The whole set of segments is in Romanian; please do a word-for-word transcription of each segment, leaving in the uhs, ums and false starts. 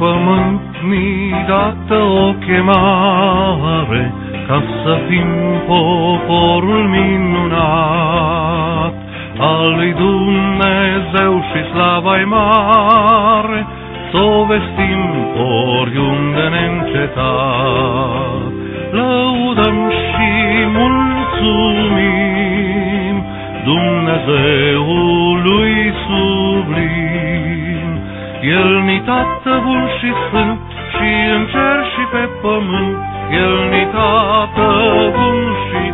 pământ mi-i dată o chemare, ca să fim poporul minunat al lui Dumnezeu și slava-i mare, s-o vestim oriunde neîncetat. Lăudăm și mulțumim Dumnezeului sublim. El ni Tată bun și sfânt, și în cer și pe pământ, El ni Tată bun și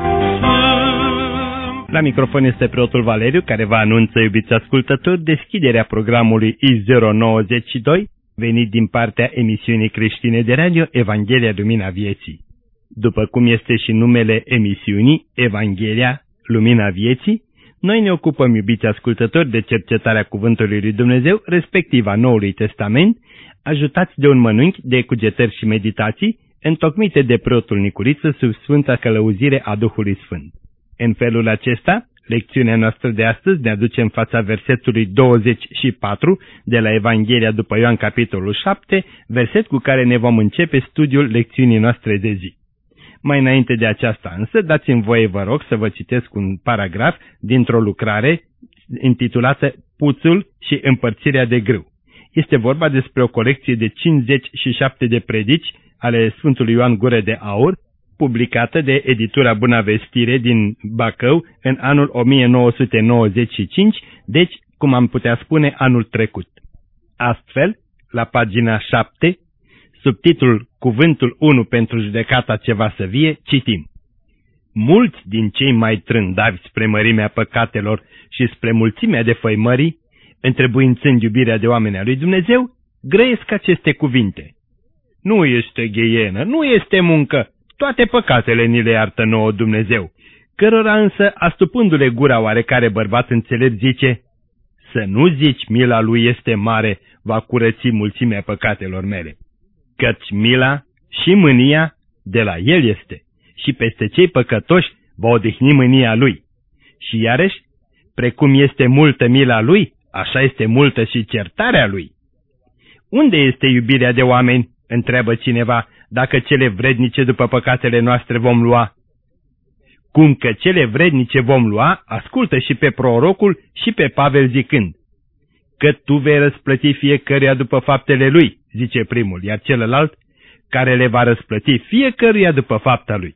sfânt. La microfon este preotul Valeriu, care vă anunță, iubiți ascultători, deschiderea programului I zero nouăzeci și doi, venit din partea emisiunii creștine de radio Evanghelia Lumina Vieții. După cum este și numele emisiunii, Evanghelia Lumina Vieții, noi ne ocupăm, iubiți ascultători, de cercetarea Cuvântului lui Dumnezeu, respectiv a Noului Testament, ajutați de un mănânchi de cugetări și meditații, întocmite de preotul Nicuriță sub sfânta călăuzire a Duhului Sfânt. În felul acesta, lecțiunea noastră de astăzi ne aduce în fața versetului douăzeci și patru de la Evanghelia după Ioan, capitolul șapte, verset cu care ne vom începe studiul lecțiunii noastre de zi. Mai înainte de aceasta însă, dați-mi voie, vă rog, să vă citesc un paragraf dintr-o lucrare intitulată Puțul și împărțirea de grâu. Este vorba despre o colecție de cincizeci și șapte de predici ale Sfântului Ioan Gură de Aur, publicată de editura Buna Vestire din Bacău în anul o mie nouă sute nouăzeci și cinci, deci, cum am putea spune, anul trecut. Astfel, la pagina șapte, sub titlul Cuvântul unu pentru judecata ce va să vie, citim: mulți din cei mai trândavi spre mărimea păcatelor și spre mulțimea de făimării, întrebuințând iubirea de oameni a lui Dumnezeu, grăiesc aceste cuvinte: nu este gheienă, nu este muncă, toate păcatele ni le iartă nouă Dumnezeu. Cărora însă, astupându-le gura oarecare bărbat înțelept, zice: să nu zici mila lui este mare, va curăți mulțimea păcatelor mele. Căci mila și mânia de la el este, și peste cei păcătoși va odihni mânia lui. Și iarăși, precum este multă mila lui, așa este multă și certarea lui. Unde este iubirea de oameni? Întreabă cineva, dacă cele vrednice după păcatele noastre vom lua. Cum că cele vrednice vom lua, ascultă și pe prorocul și pe Pavel zicând: că tu vei răsplăti fiecăruia după faptele lui, zice primul, iar celălalt, care le va răsplăti fiecăruia după fapta lui.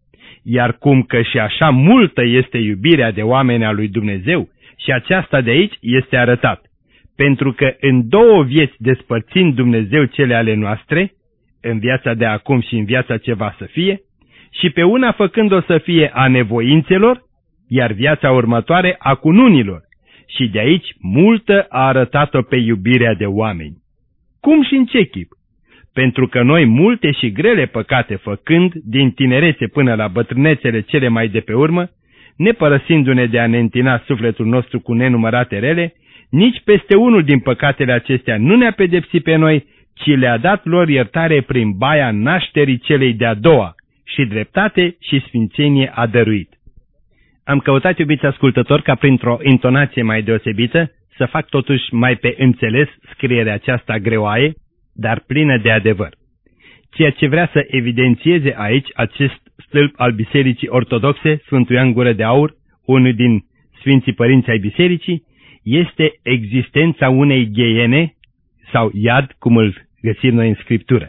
Iar cum că și așa multă este iubirea de oameni a lui Dumnezeu, și aceasta de aici este arătat, pentru că în două vieți despărțind Dumnezeu cele ale noastre, în viața de acum și în viața ce va să fie, și pe una făcând-o să fie a nevoințelor, iar viața următoare a cununilor, și de aici multă a arătat-o pe iubirea de oameni. Cum și în ce chip? Pentru că noi multe și grele păcate făcând, din tinerețe până la bătrânețele cele mai de pe urmă, nepărăsindu-ne de a ne întina sufletul nostru cu nenumărate rele, nici peste unul din păcatele acestea nu ne-a pedepsit pe noi, ci le-a dat lor iertare prin baia nașterii celei de-a doua, și dreptate și sfințenie a dăruit. Am căutat, iubiți ascultători, ca printr-o intonație mai deosebită să fac totuși mai pe înțeles scrierea aceasta greoaie, dar plină de adevăr. Ceea ce vrea să evidențieze aici acest stâlp al Bisericii Ortodoxe, Sfântul Ioan Gură de Aur, unul din Sfinții Părinți ai Bisericii, este existența unei gheiene sau iad, cum îl găsim noi în Scriptură.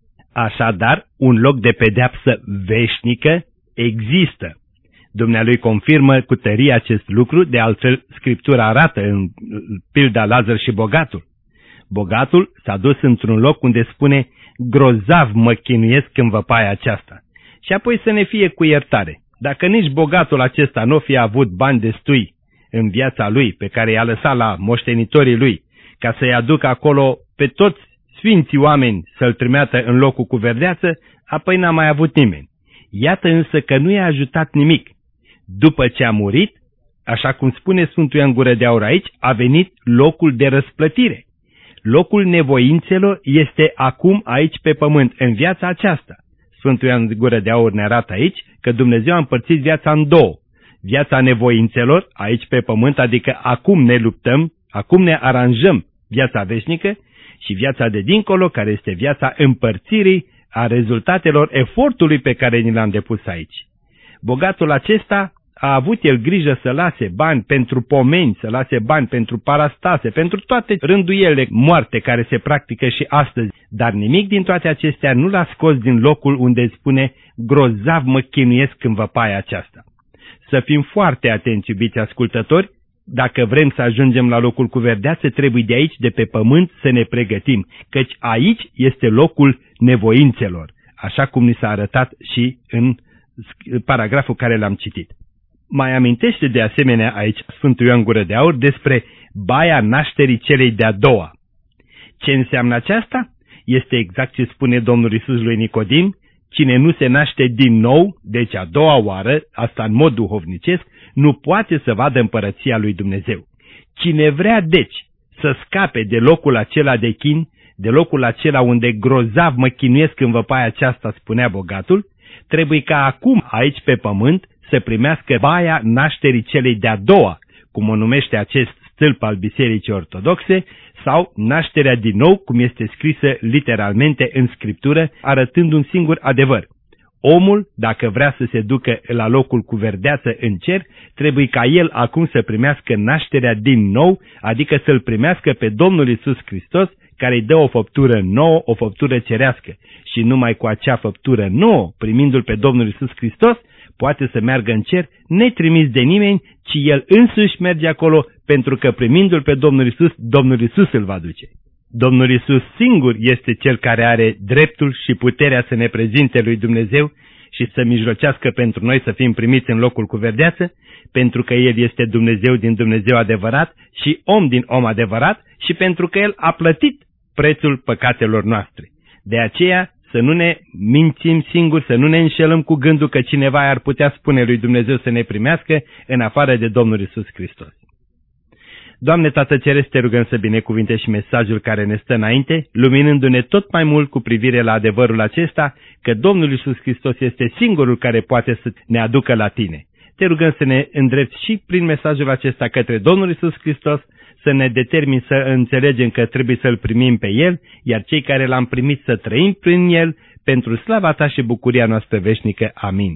Așadar, un loc de pedeapsă veșnică există. Dumnealui confirmă cu tărie acest lucru, de altfel Scriptura arată în pilda Lazar și bogatul. Bogatul s-a dus într-un loc unde spune: grozav mă chinuiesc în văpaia aceasta. Și apoi să ne fie cu iertare. Dacă nici bogatul acesta nu fi avut bani destui în viața lui, pe care i-a lăsat la moștenitorii lui, ca să-i aducă acolo pe toți sfinții oameni să-l trimeată în locul cu verdeață, apoi n-a mai avut nimeni. Iată însă că nu i-a ajutat nimic. După ce a murit, așa cum spune Sfântul Ioan Gură de Aur aici, a venit locul de răsplătire. Locul nevoințelor este acum aici pe pământ, în viața aceasta. Sfântul Ioan Gură de Aur ne arată aici că Dumnezeu a împărțit viața în două. Viața nevoințelor, aici pe pământ, adică acum ne luptăm, acum ne aranjăm viața veșnică, și viața de dincolo, care este viața împărțirii a rezultatelor efortului pe care ni l-am depus aici. Bogatul acesta a avut el grijă să lase bani pentru pomeni, să lase bani pentru parastase, pentru toate rânduielile moarte care se practică și astăzi, dar nimic din toate acestea nu l-a scos din locul unde spune: grozav mă chinuiesc în văpaia aceasta. Să fim foarte atenți, iubiți ascultători, dacă vrem să ajungem la locul cu verdeață, trebuie de aici, de pe pământ, să ne pregătim, căci aici este locul nevoințelor, așa cum ni s-a arătat și în paragraful care l-am citit. Mai amintește de asemenea aici Sfântul Ioan Gură de Aur despre baia nașterii celei de-a doua. Ce înseamnă aceasta? Este exact ce spune Domnul Iisus lui Nicodim: cine nu se naște din nou, deci a doua oară, asta în mod duhovnicesc, nu poate să vadă împărăția lui Dumnezeu. Cine vrea, deci, să scape de locul acela de chin, de locul acela unde grozav mă chinuiesc în văpaia aceasta, spunea bogatul, trebuie ca acum, aici pe pământ, să primească baia nașterii celei de-a doua, cum o numește acest stâlp al Bisericii Ortodoxe, sau nașterea din nou, cum este scrisă literalmente în Scriptură, arătând un singur adevăr. Omul, dacă vrea să se ducă la locul cu verdeață în cer, trebuie ca el acum să primească nașterea din nou, adică să-L primească pe Domnul Iisus Hristos, care îi dă o făptură nouă, o făptură cerească. Și numai cu acea făptură nouă, primindu-L pe Domnul Iisus Hristos, poate să meargă în cer netrimis de nimeni, ci el însuși merge acolo, pentru că primindu-L pe Domnul Iisus, Domnul Iisus îl va duce. Domnul Iisus singur este Cel care are dreptul și puterea să ne prezinte lui Dumnezeu și să mijlocească pentru noi să fim primiți în locul cu verdeață, pentru că El este Dumnezeu din Dumnezeu adevărat și om din om adevărat și pentru că El a plătit prețul păcatelor noastre. De aceea să nu ne mințim singuri, să nu ne înșelăm cu gândul că cineva ar putea spune lui Dumnezeu să ne primească în afară de Domnul Iisus Hristos. Doamne Tată Ceresc, te rugăm să binecuvintești și mesajul care ne stă înainte, luminându-ne tot mai mult cu privire la adevărul acesta, că Domnul Iisus Hristos este singurul care poate să ne aducă la tine. Te rugăm să ne îndrepți și prin mesajul acesta către Domnul Iisus Hristos, să ne determini să înțelegem că trebuie să-L primim pe El, iar cei care L-am primit să trăim prin El, pentru slava Ta și bucuria noastră veșnică. Amin.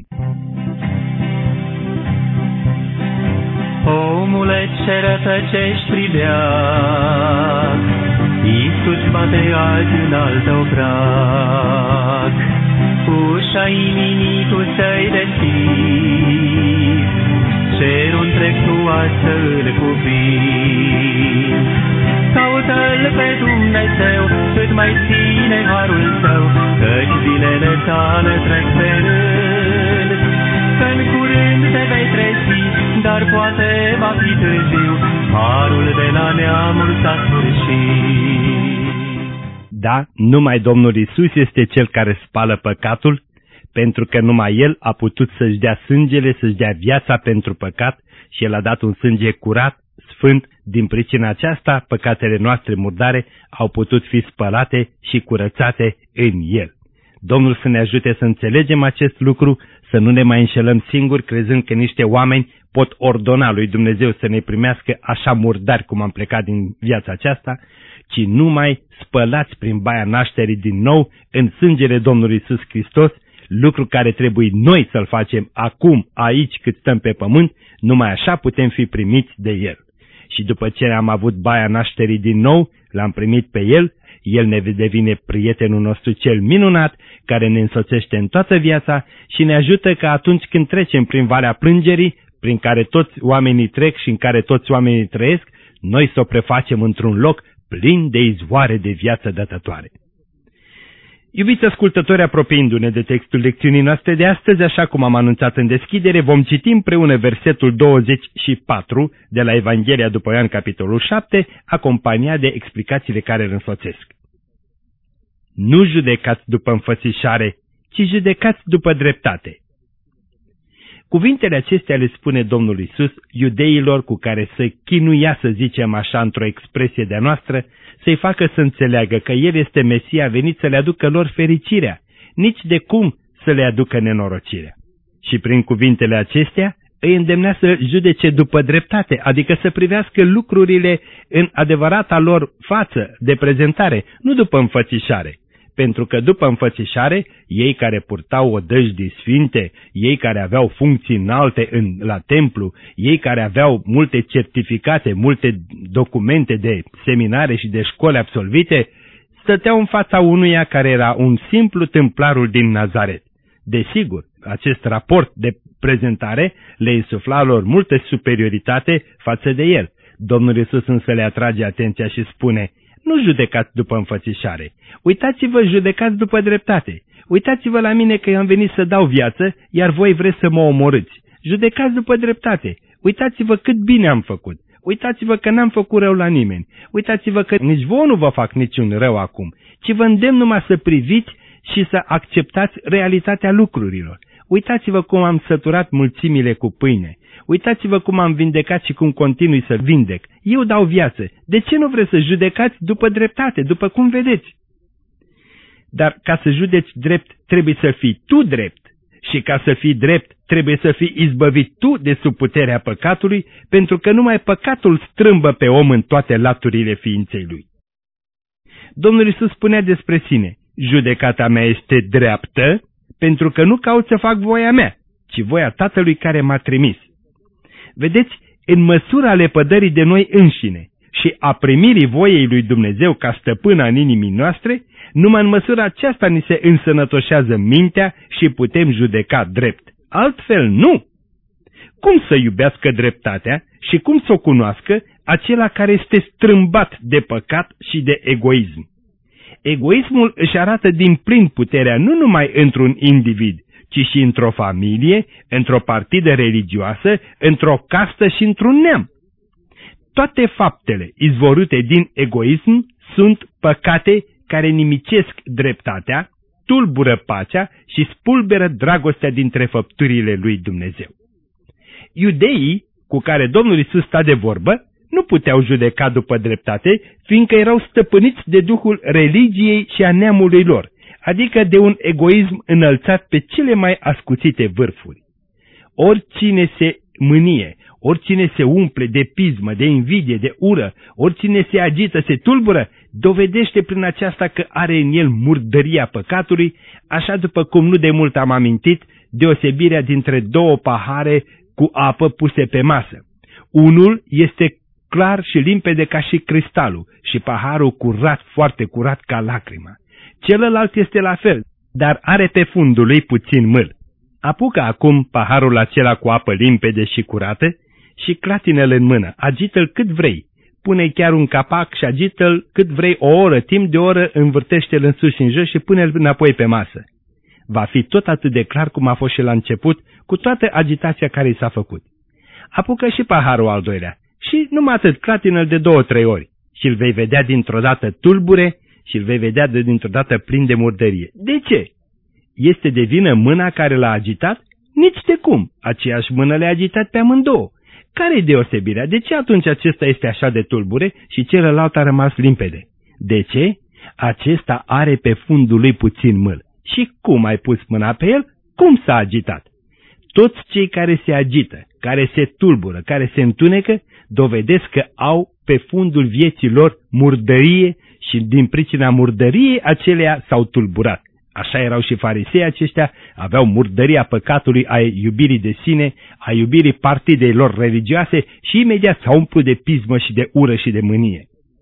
Omule, ce rătăcești pribeac, Iisus bate azi în al tău prag. Ușa inimii tu să-i deschizi, cerul întreg tu azi să-L cuprinzi. Caută-L pe Dumnezeu, cât mai ține harul Său, căci zilele tale trec pe rând. Că-n curând te vei trezi, dar poate va fi târziu, harul de la neamul s-a sfârșit. Da, numai Domnul Iisus este Cel care spală păcatul, pentru că numai El a putut să-și dea sângele, să-și dea viața pentru păcat și El a dat un sânge curat, sfânt. Din pricina aceasta, păcatele noastre murdare au putut fi spălate și curățate în El. Domnul să ne ajute să înțelegem acest lucru, să nu ne mai înșelăm singuri, crezând că niște oameni pot ordona lui Dumnezeu să ne primească așa murdari cum am plecat din viața aceasta, ci numai spălați prin baia nașterii din nou în sângele Domnului Iisus Hristos, lucru care trebuie noi să-l facem acum, aici, cât stăm pe pământ, numai așa putem fi primiți de El. Și după ce am avut baia nașterii din nou, l-am primit pe El, El ne devine prietenul nostru cel minunat, care ne însoțește în toată viața și ne ajută că atunci când trecem prin valea plângerii, prin care toți oamenii trec și în care toți oamenii trăiesc, noi să o prefacem într-un loc plin de izvoare de viață dătătoare. Iubiți ascultători, apropiindu-ne de textul lecțiunii noastre de astăzi, așa cum am anunțat în deschidere, vom citi împreună versetul douăzeci și patru de la Evanghelia după Ioan, capitolul șapte, acompaniat de explicațiile care îl însoțesc. Nu judecați după înfățișare, ci judecați după dreptate. Cuvintele acestea le spune Domnul Iisus iudeilor cu care se chinuia, să zicem așa, într-o expresie de-a noastră, să-i facă să înțeleagă că El este Mesia venit să le aducă lor fericirea, nici de cum să le aducă nenorocirea. Și prin cuvintele acestea îi îndemnea să judece după dreptate, adică să privească lucrurile în adevărata lor față de prezentare, nu după înfățișare. Pentru că după înfățișare, ei care purtau odăjdii sfinte, ei care aveau funcții înalte în, la templu, ei care aveau multe certificate, multe documente de seminare și de școli absolvite, stăteau în fața unuia care era un simplu tâmplarul din Nazaret. Desigur, acest raport de prezentare le insufla lor multă superioritate față de el. Domnul Iisus însă le atrage atenția și spune: nu judecați după înfățișare, uitați-vă, judecați după dreptate. Uitați-vă la mine că eu am venit să dau viață, iar voi vreți să mă omorâți. Judecați după dreptate, uitați-vă cât bine am făcut. Uitați-vă că n-am făcut rău la nimeni. Uitați-vă că nici vouă nu vă fac niciun rău acum, ci vă îndemn numai să priviți și să acceptați realitatea lucrurilor. Uitați-vă cum am săturat mulțimile cu pâine. Uitați-vă cum am vindecat și cum continui să vindec. Eu dau viață. De ce nu vreți să judecați după dreptate, după cum vedeți? Dar ca să judeci drept, trebuie să fii tu drept. Și ca să fii drept, trebuie să fii izbăvit tu de sub puterea păcatului, pentru că numai păcatul strâmbă pe om în toate laturile ființei lui. Domnul Iisus spunea despre sine: judecata mea este dreaptă, pentru că nu caut să fac voia mea, ci voia Tatălui care m-a trimis. Vedeți, în măsura lepădării de noi înșine și a primirii voiei lui Dumnezeu ca stăpâna în inimii noastre, numai în măsura aceasta ni se însănătoșează mintea și putem judeca drept. Altfel nu! Cum să iubească dreptatea și cum să o cunoască acela care este strâmbat de păcat și de egoism? Egoismul își arată din plin puterea nu numai într-un individ, ci și într-o familie, într-o partidă religioasă, într-o castă și într-un neam. Toate faptele izvorâte din egoism sunt păcate care nimicesc dreptatea, tulbură pacea și spulberă dragostea dintre făpturile lui Dumnezeu. Iudeii, cu care Domnul Iisus sta de vorbă, nu puteau judeca după dreptate, fiindcă erau stăpâniți de duhul religiei și a neamului lor, adică de un egoism înălțat pe cele mai ascuțite vârfuri. Oricine se mânie, oricine se umple de pismă, de invidie, de ură, oricine se agită, se tulbură, dovedește prin aceasta că are în el murdăria păcatului, așa după cum nu de mult am amintit deosebirea dintre două pahare cu apă puse pe masă. Unul este clar și limpede ca și cristalul și paharul curat, foarte curat ca lacrima. Celălalt este la fel, dar are pe fundul lui puțin mâl. Apucă acum paharul acela cu apă limpede și curată și clatină-l în mână, agită-l cât vrei, pune chiar un capac și agită-l cât vrei o oră, timp de o oră învârtește-l în sus și în jos și pune-l înapoi pe masă. Va fi tot atât de clar cum a fost și la început, cu toată agitația care i s-a făcut. Apucă și paharul al doilea și numai atât, clatină-l de două-trei ori și îl vei vedea dintr-o dată tulbure și îl vei vedea de dintr-o dată plin de murdărie. De ce? Este de vină mâna care l-a agitat? Nici de cum, aceeași mână le-a agitat pe amândouă. Care-i deosebirea? De ce atunci acesta este așa de tulbure și celălalt a rămas limpede? De ce? Acesta are pe fundul lui puțin mâl. Și cum ai pus mâna pe el? Cum s-a agitat? Toți cei care se agită, care se tulbură, care se întunecă, dovedesc că au pe fundul vieții lor murdărie și din pricina murdăriei aceleia s-au tulburat. Așa erau și farisei aceștia, aveau murdăria păcatului, a iubirii de sine, a iubirii partidei lor religioase și imediat s-au umplut de pismă și de ură și de mânie.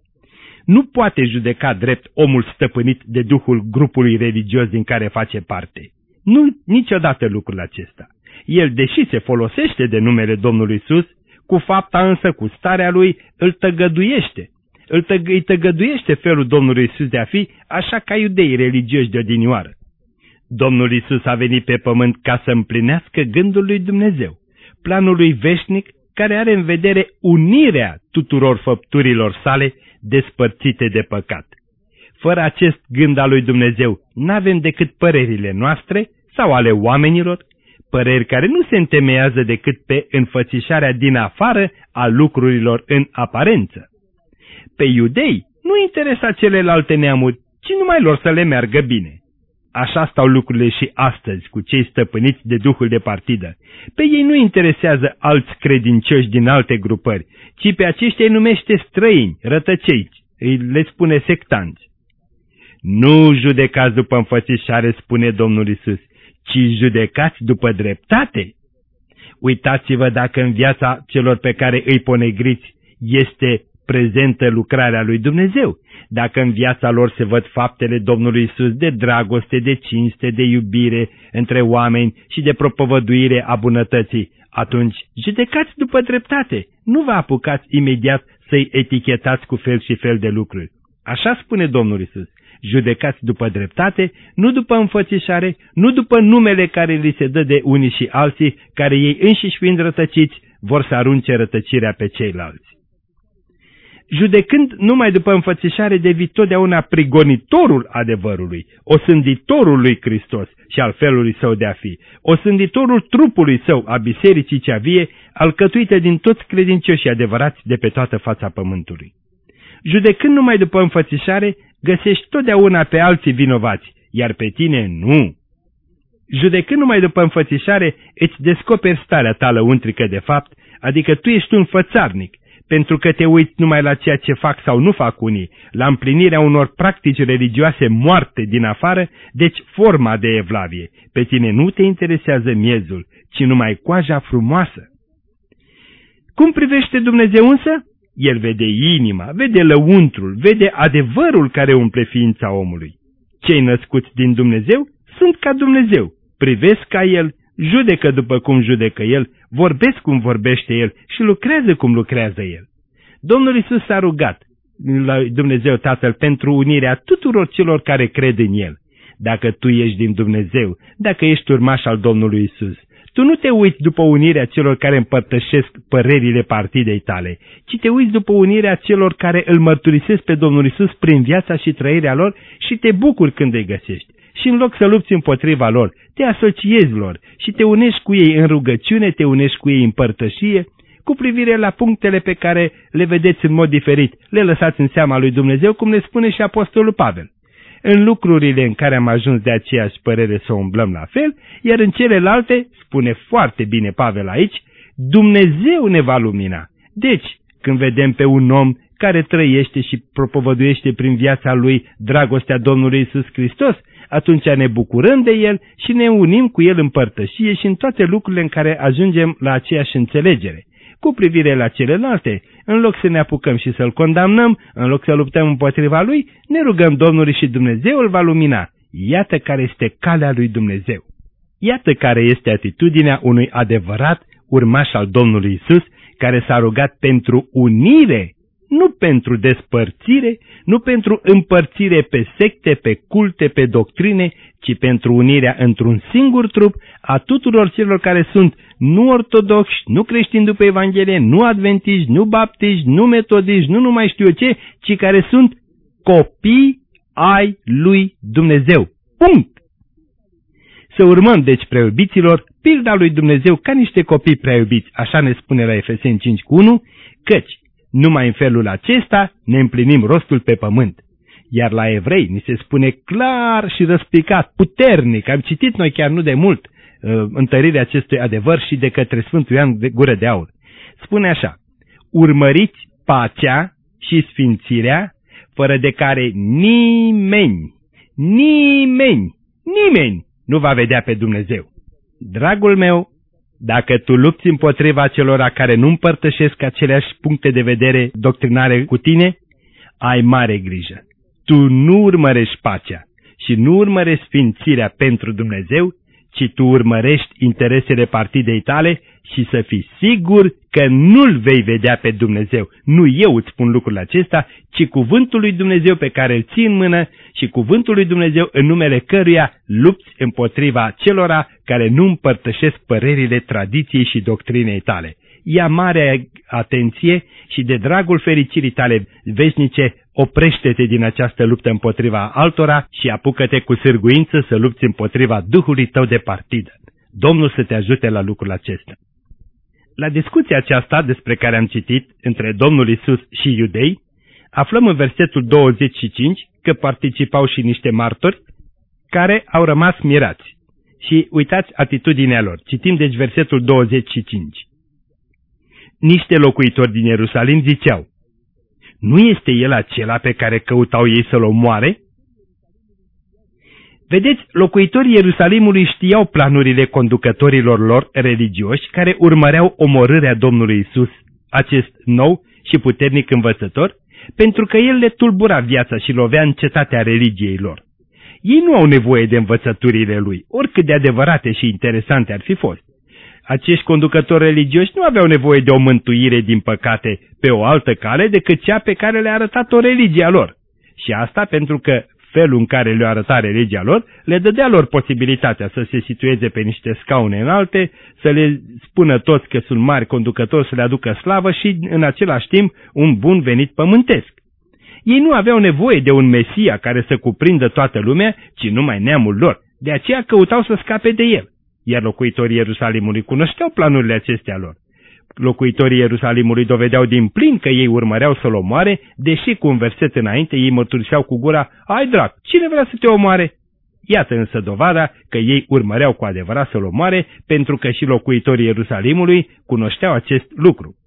Nu poate judeca drept omul stăpânit de duhul grupului religios din care face parte. Nu niciodată lucrul acesta. El, deși se folosește de numele Domnului Iisus, cu fapta însă, cu starea lui, îl tăgăduiește. Îl tăg- îi tăgăduiește felul Domnului Iisus de a fi, așa ca iudeii religioși de odinioară. Domnul Iisus a venit pe pământ ca să împlinească gândul lui Dumnezeu, planul lui veșnic, care are în vedere unirea tuturor făpturilor sale despărțite de păcat. Fără acest gând al lui Dumnezeu, n-avem decât părerile noastre sau ale oamenilor, păreri care nu se întemeiază decât pe înfățișarea din afară a lucrurilor în aparență. Pe iudei nu interesa celelalte neamuri, ci numai lor să le meargă bine. Așa stau lucrurile și astăzi cu cei stăpâniți de duhul de partidă. Pe ei nu interesează alți credincioși din alte grupări, ci pe aceștia îi numește străini, rătăcei, îi le spune sectanți. Nu judecați după înfățișare, spune Domnul Iisus, ci judecați după dreptate. Uitați-vă dacă în viața celor pe care îi ponegriți este prezentă lucrarea lui Dumnezeu, dacă în viața lor se văd faptele Domnului Iisus de dragoste, de cinste, de iubire între oameni și de propovăduire a bunătății, atunci judecați după dreptate, nu vă apucați imediat să-i etichetați cu fel și fel de lucruri. Așa spune Domnul Iisus, judecați după dreptate, nu după înfățișare, nu după numele care li se dă de unii și alții, care ei înșiși fiind rătăciți, vor să arunce rătăcirea pe ceilalți. Judecând numai după înfățișare, devii totdeauna prigonitorul adevărului, osânditorul lui Hristos și al felului său de a fi, osânditorul trupului său, a bisericii cea vie, alcătuită din toți credincioșii adevărați de pe toată fața pământului. Judecând numai după înfățișare, găsești totdeauna pe alții vinovați, iar pe tine nu. Judecând numai după înfățișare, îți descoperi starea ta lăuntrică de fapt, adică tu ești un fățarnic, pentru că te uiți numai la ceea ce fac sau nu fac unii, la împlinirea unor practici religioase moarte din afară, deci forma de evlavie. Pe tine nu te interesează miezul, ci numai coaja frumoasă. Cum privește Dumnezeu însă? El vede inima, vede lăuntrul, vede adevărul care umple ființa omului. Cei născuți din Dumnezeu sunt ca Dumnezeu, privesc ca El, judecă după cum judecă El, vorbesc cum vorbește El și lucrează cum lucrează El. Domnul Iisus s-a rugat la Dumnezeu Tatăl pentru unirea tuturor celor care cred în El. Dacă tu ești din Dumnezeu, dacă ești urmaș al Domnului Iisus, tu nu te uiți după unirea celor care împărtășesc părerile partidei tale, ci te uiți după unirea celor care îl mărturisesc pe Domnul Iisus prin viața și trăirea lor și te bucuri când îi găsești. Și în loc să lupți împotriva lor, te asociezi lor și te unești cu ei în rugăciune, te unești cu ei în părtășie, cu privire la punctele pe care le vedeți în mod diferit, le lăsați în seama lui Dumnezeu, cum ne spune și Apostolul Pavel. În lucrurile în care am ajuns de aceeași părere să umblăm la fel, iar în celelalte, spune foarte bine Pavel aici, Dumnezeu ne va lumina. Deci, când vedem pe un om care trăiește și propovăduiește prin viața lui dragostea Domnului Iisus Hristos, atunci ne bucurăm de El și ne unim cu El în părtășie și în toate lucrurile în care ajungem la aceeași înțelegere. Cu privire la celelalte, în loc să ne apucăm și să-L condamnăm, în loc să luptăm împotriva Lui, ne rugăm Domnului și Dumnezeu îl va lumina. Iată care este calea lui Dumnezeu. Iată care este atitudinea unui adevărat urmaș al Domnului Iisus, care s-a rugat pentru unire, nu pentru despărțire, nu pentru împărțire pe secte, pe culte, pe doctrine, ci pentru unirea într-un singur trup a tuturor celor care sunt nu ortodoxi, nu creștini după Evanghelie, nu adventiști, nu baptiști, nu metodiști, nu nu mai știu eu ce, ci care sunt copii ai lui Dumnezeu. Punct! Să urmăm, deci, preiubiților, pilda lui Dumnezeu ca niște copii preiubiți, așa ne spune la Efeseni cinci cu unu, căci numai în felul acesta ne împlinim rostul pe pământ. Iar la Evrei ni se spune clar și răspicat, puternic, am citit noi chiar nu de mult întărirea acestui adevăr și de către Sfântul Ioan de Gură de Aur. Spune așa, urmăriți pacea și sfințirea, fără de care nimeni, nimeni, nimeni nu va vedea pe Dumnezeu. Dragul meu, dacă tu lupți împotriva celor care nu împărtășesc aceleași puncte de vedere doctrinare cu tine, ai mare grijă. Tu nu urmărești pacea și nu urmărești sfințirea pentru Dumnezeu, ci tu urmărești interesele partidei tale și să fii sigur că nu-L vei vedea pe Dumnezeu. Nu eu îți spun lucrul acesta, ci cuvântul lui Dumnezeu pe care îl ții în mână și cuvântul lui Dumnezeu în numele căruia lupți împotriva celora care nu împărtășesc părerile tradiției și doctrinei tale. Ia mare atenție și de dragul fericirii tale veșnice, oprește-te din această luptă împotriva altora și apucă-te cu sârguință să lupți împotriva duhului tău de partidă. Domnul să te ajute la lucrul acesta. La discuția aceasta despre care am citit între Domnul Iisus și iudei, aflăm în versetul douăzeci și cinci că participau și niște martori care au rămas mirați. Și uitați atitudinea lor. Citim deci versetul douăzeci și cinci. Niște locuitori din Ierusalim ziceau: nu este el acela pe care căutau ei să-l omoare? Vedeți, locuitorii Ierusalimului știau planurile conducătorilor lor religioși care urmăreau omorârea Domnului Isus, acest nou și puternic învățător, pentru că el le tulbura viața și lovea în cetatea religiei lor. Ei nu au nevoie de învățăturile lui, oricât de adevărate și interesante ar fi fost. Acești conducători religioși nu aveau nevoie de o mântuire din păcate pe o altă cale decât cea pe care le-a arătat-o religia lor. Și asta pentru că felul în care le-a arătat religia lor le dădea lor posibilitatea să se situeze pe niște scaune înalte, să le spună toți că sunt mari conducători, să le aducă slavă și în același timp un bun venit pământesc. Ei nu aveau nevoie de un Mesia care să cuprindă toată lumea, ci numai neamul lor, de aceea căutau să scape de el. Iar locuitorii Ierusalimului cunoșteau planurile acestea lor. Locuitorii Ierusalimului dovedeau din plin că ei urmăreau să-l omoare, deși cu un verset înainte ei mărturiseau cu gura: ai drac, cine vrea să te omoare? Iată însă dovada că ei urmăreau cu adevărat să-l omoare, pentru că și locuitorii Ierusalimului cunoșteau acest lucru.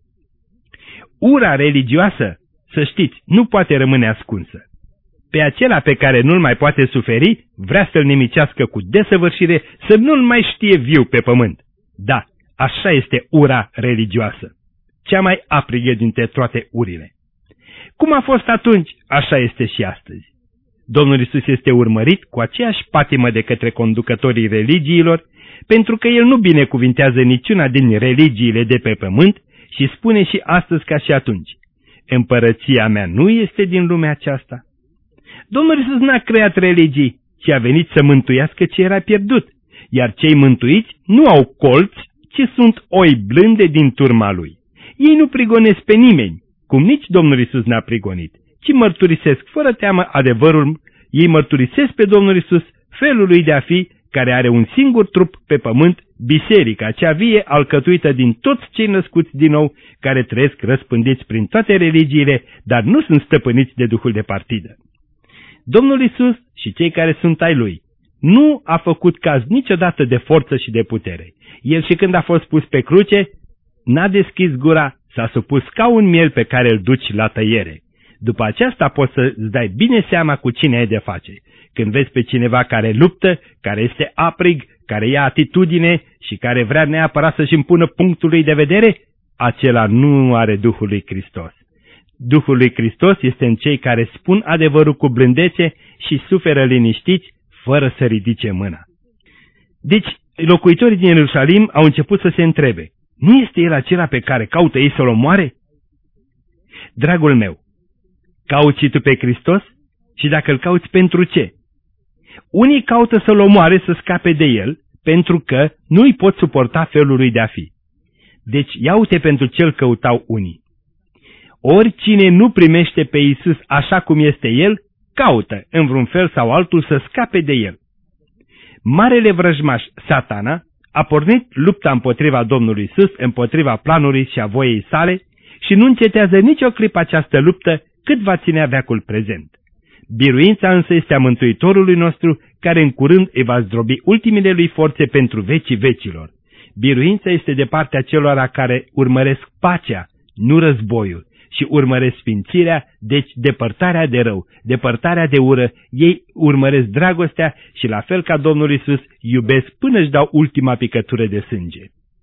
Ura religioasă, să știți, nu poate rămâne ascunsă. Pe acela pe care nu-l mai poate suferi, vrea să-l nimicească cu desăvârșire, să nu-l mai știe viu pe pământ. Da, așa este ura religioasă, cea mai aprigă dintre toate urile. Cum a fost atunci, așa este și astăzi. Domnul Iisus este urmărit cu aceeași patimă de către conducătorii religiilor, pentru că el nu binecuvintează niciuna din religiile de pe pământ și spune și astăzi ca și atunci: împărăția mea nu este din lumea aceasta. Domnul Iisus n-a creat religii, ci a venit să mântuiască ce era pierdut, iar cei mântuiți nu au colți, ci sunt oi blânde din turma lui. Ei nu prigonesc pe nimeni, cum nici Domnul Iisus n-a prigonit, ci mărturisesc fără teamă adevărul. Ei mărturisesc pe Domnul Iisus, felul lui de a fi, care are un singur trup pe pământ, biserica, cea vie alcătuită din toți cei născuți din nou, care trăiesc răspândiți prin toate religiile, dar nu sunt stăpâniți de duhul de partidă. Domnul Iisus și cei care sunt ai lui nu a făcut caz niciodată de forță și de putere. El și când a fost pus pe cruce, n-a deschis gura, s-a supus ca un miel pe care îl duci la tăiere. După aceasta poți să-ți dai bine seama cu cine ai de face. Când vezi pe cineva care luptă, care este aprig, care ia atitudine și care vrea neapărat să-și impună punctul lui de vedere, acela nu are Duhul lui Hristos. Duhul lui Hristos este în cei care spun adevărul cu blândețe și suferă liniștiți, fără să ridice mâna. Deci, locuitorii din Ierusalim au început să se întrebe: nu este el acela pe care caută ei să-l omoare? Dragul meu, cauți și tu pe Hristos? Și dacă îl cauți, pentru ce? Unii caută să-l omoare, să scape de el, pentru că nu îi pot suporta felul lui de a fi. Deci ia-te pentru ce-l căutau unii. Oricine nu primește pe Iisus așa cum este el, caută, în vreun fel sau altul, să scape de el. Marele vrăjmaș, Satana, a pornit lupta împotriva Domnului Iisus, împotriva planului și a voiei sale, și nu încetează nicio clipă această luptă cât va ținea veacul prezent. Biruința însă este a Mântuitorului nostru, care în curând îi va zdrobi ultimele lui forțe pentru vecii vecilor. Biruința este de partea celor care urmăresc pacea, nu războiul, și urmăresc sfințirea, deci depărtarea de rău, depărtarea de ură. Ei urmăresc dragostea și, la fel ca Domnul Iisus, iubesc până își dau ultima picătură de sânge.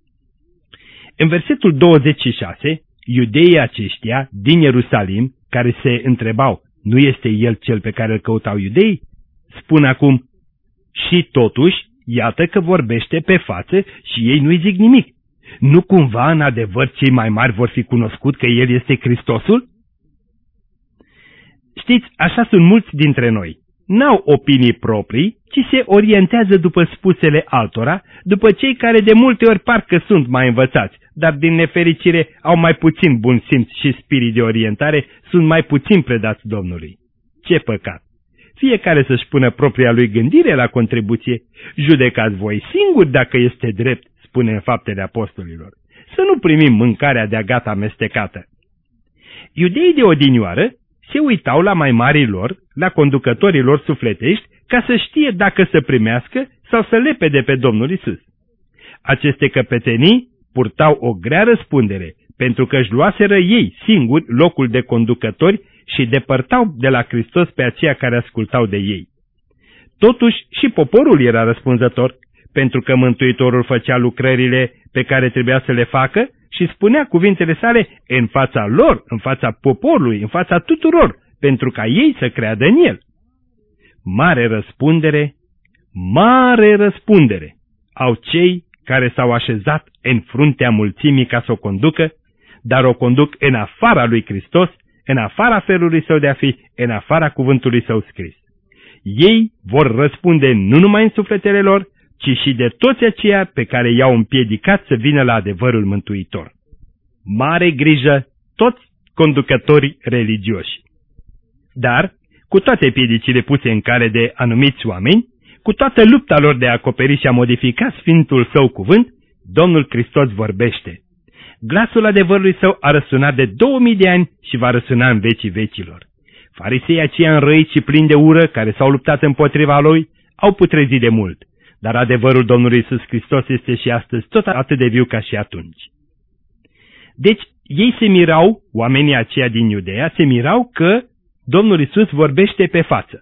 În versetul douăzeci și șase, iudeii aceștia din Ierusalim, care se întrebau: nu este el cel pe care îl căutau iudeii? Spun acum: și totuși, iată că vorbește pe față și ei nu-i zic nimic. Nu cumva în adevăr cei mai mari vor fi cunoscut că el este Hristosul? Știți, așa sunt mulți dintre noi. N-au opinii proprii, ci se orientează după spusele altora, după cei care de multe ori parcă sunt mai învățați, dar din nefericire au mai puțin bun simț și spirit de orientare, sunt mai puțin predați Domnului. Ce păcat! Fiecare să-și pună propria lui gândire la contribuție. Judecați voi singuri dacă este drept, spune în Faptele Apostolilor. Să nu primim mâncarea de-a gata amestecată. Iudeii de odinioară se uitau la mai marii lor, la conducătorii lor sufletești, ca să știe dacă să primească sau să lepede pe Domnul Isus. Aceste căpetenii purtau o grea răspundere, pentru că își luaseră ei singuri locul de conducători și depărtau de la Hristos pe aceia care ascultau de ei. Totuși și poporul era răspunzător, pentru că Mântuitorul făcea lucrările pe care trebuia să le facă și spunea cuvintele sale în fața lor, în fața poporului, în fața tuturor, pentru ca ei să creadă în el. Mare răspundere, mare răspundere au cei care s-au așezat în fruntea mulțimii ca să o conducă, dar o conduc în afara lui Hristos, în afara felului său de a fi, în afara cuvântului său scris. Ei vor răspunde nu numai în sufletele lor, ci și de toți aceia pe care i-au împiedicat să vină la adevărul mântuitor. Mare grijă toți conducătorii religioși. Dar, cu toate piedicile puse în cale de anumiți oameni, cu toată lupta lor de a acoperi și a modifica Sfântul Său cuvânt, Domnul Hristos vorbește. Glasul adevărului Său a răsunat de două mii de ani și va răsuna în vecii vecilor. Farisei aceia înrăiți și plini de ură, care s-au luptat împotriva Lui, au putrezit de mult, dar adevărul Domnului Iisus Hristos este și astăzi tot atât de viu ca și atunci. Deci, ei se mirau, oamenii aceia din Iudeea, se mirau că Domnul Iisus vorbește pe față.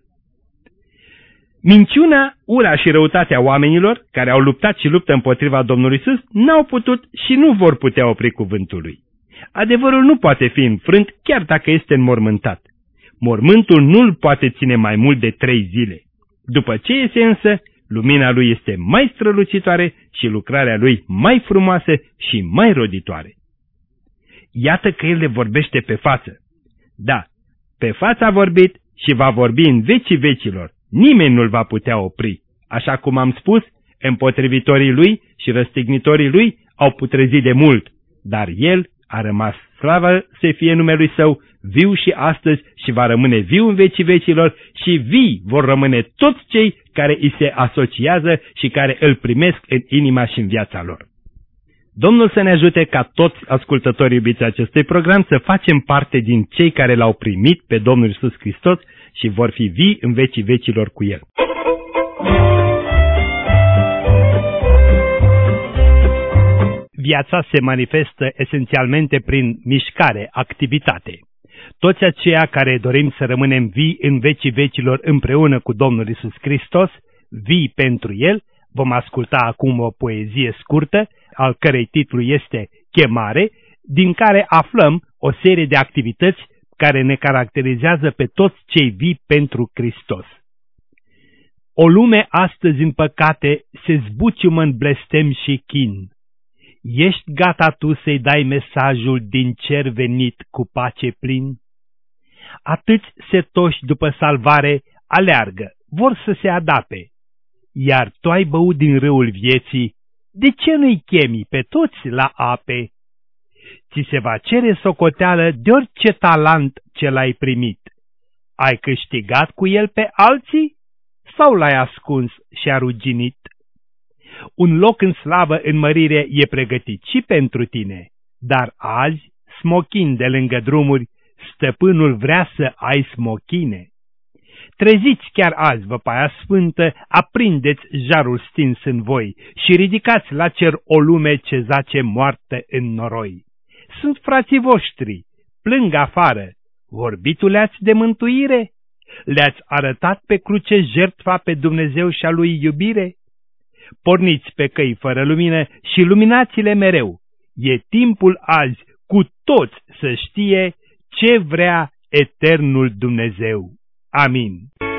Minciuna, ura și răutatea oamenilor, care au luptat și luptă împotriva Domnului Iisus, n-au putut și nu vor putea opri cuvântul Lui. Adevărul nu poate fi înfrânt, chiar dacă este înmormântat. Mormântul nu-l poate ține mai mult de trei zile. După ce iese însă, lumina Lui este mai strălucitoare și lucrarea Lui mai frumoasă și mai roditoare. Iată că El le vorbește pe față. Da, pe față a vorbit și va vorbi în vecii vecilor. Nimeni nu-l va putea opri. Așa cum am spus, împotrivitorii Lui și răstignitorii Lui au putrezit de mult, dar El a rămas, slavă să fie numelui Său, viu și astăzi și va rămâne viu în vecii vecilor și vii vor rămâne toți cei care îi se asociază și care îl primesc în inima și în viața lor. Domnul să ne ajute ca toți ascultătorii iubiți acestui program să facem parte din cei care l-au primit pe Domnul Iisus Hristos și vor fi vii în vecii vecilor cu El. Viața se manifestă esențialmente prin mișcare, activitate. Toți aceia care dorim să rămânem vii în vecii vecilor împreună cu Domnul Iisus Hristos, vii pentru El, vom asculta acum o poezie scurtă, al cărei titlu este Chemare, din care aflăm o serie de activități care ne caracterizează pe toți cei vii pentru Hristos. O lume astăzi în păcate se zbuciumă în blestem și chin. Ești gata tu să-i dai mesajul din cer venit cu pace plin? Atâți setoși după salvare aleargă, vor să se adape, iar tu ai băut din râul vieții, de ce nu-i chemi pe toți la ape? Ți se va cere socoteală de orice talent ce l-ai primit. Ai câștigat cu el pe alții sau l-ai ascuns și a ruginit? Un loc în slavă, în mărire, e pregătit și pentru tine, dar azi, smochin de lângă drumuri, stăpânul vrea să ai smochine. Treziți chiar azi, văpaia sfântă, aprindeți jarul stins în voi și ridicați la cer o lume ce zace moartă în noroi. Sunt frații voștri, plâng afară, vorbitul le-ați de mântuire? Le-ați arătat pe cruce jertfa pe Dumnezeu și a Lui iubire? Porniți pe căi fără lumină și luminați-le mereu. E timpul azi cu toți să știe ce vrea eternul Dumnezeu. Amin.